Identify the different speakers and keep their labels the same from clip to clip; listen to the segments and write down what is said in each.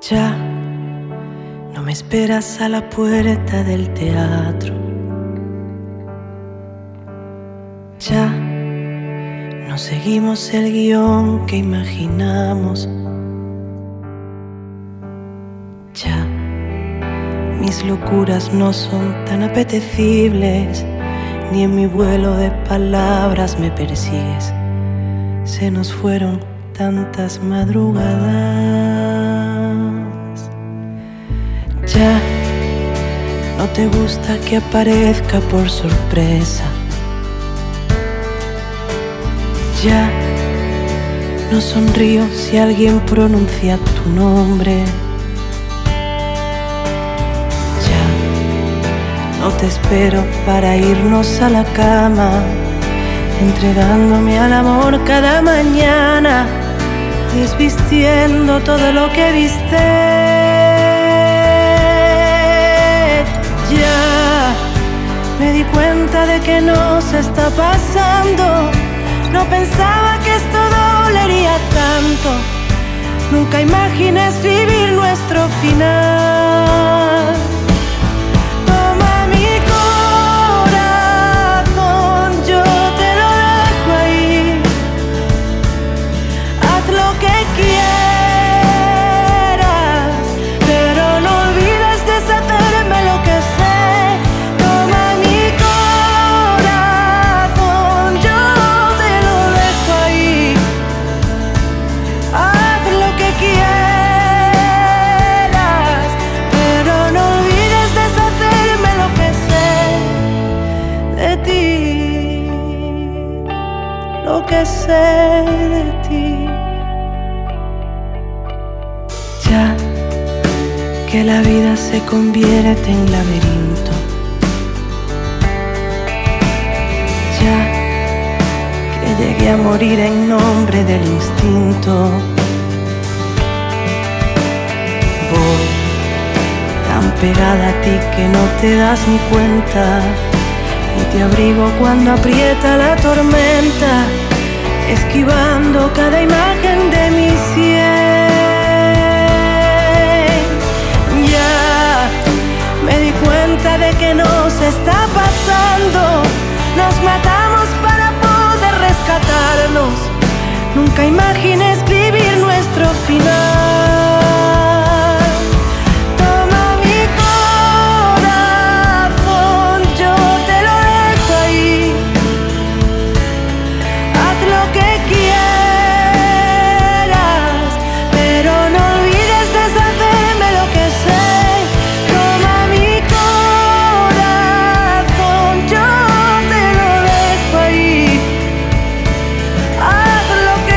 Speaker 1: Ya no me esperas a la puerta del teatro. Ya no seguimos el guión que imaginamos. Ya mis locuras no son tan apetecibles, ni en mi vuelo de palabras me persigues. Se nos fueron tantas madrugadas. Ya no te gusta que aparezca por sorpresa. Ya no sonrío si alguien pronuncia tu nombre. Ya no te espero para irnos a la cama, entregándome al amor cada mañana, desvistiendo todo lo que viste. Ya me di cuenta de que nos está pasando. No pensaba que esto dolería tanto. Nunca imaginé escribir nuestro final. Toma mi corazón, yo te lo dejo ahí. Haz lo que quieras, pero no olvides deshacerme lo que sé. Toma mi corazón, yo te lo dejo ahí. Haz lo que quieras, pero no olvides deshacerme lo que sé de ti, lo que sé de ti. Ya que la vida se convierte en laberinto. Ya que llegué a morir en nombre del instinto. Voy tan pegada a ti que no te das ni cuenta, y te abrigo cuando aprieta la tormenta, esquivando cada imagen de mi sien. Ya me di cuenta de que nos está pasando. Nos matamos para poder rescatarnos. Nunca imaginé escribir nuestro final. Toma mi corazón, yo te lo dejo ahí. Haz lo que quieras, pero no olvides deshacerme lo que sé. Toma mi corazón, yo te lo dejo ahí. Haz lo que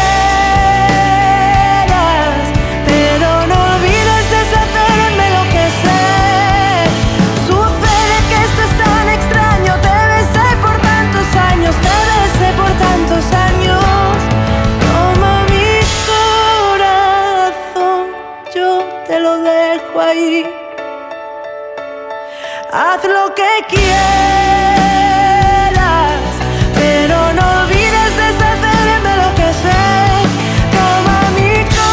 Speaker 1: quieras, pero no olvides deshacerme lo que sé. Sucede que esto es tan extraño. Te besé por tantos años, te besé por tantos años. Toma mi corazón, yo te lo dejo ahí. Haz lo que quieras, pero no olvides deshacerme lo que sé. Toma mi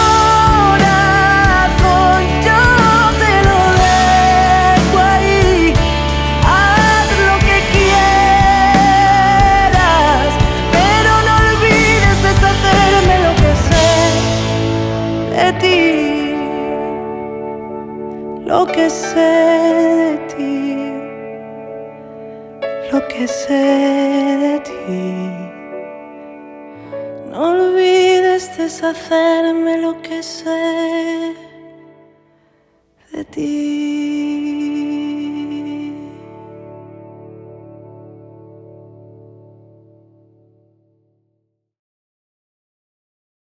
Speaker 1: corazón, yo te lo dejo ahí. Haz lo que quieras, pero no olvides deshacerme lo que sé de ti, lo que sé de ti, lo que sé de ti. No olvides deshacerme lo que sé de ti.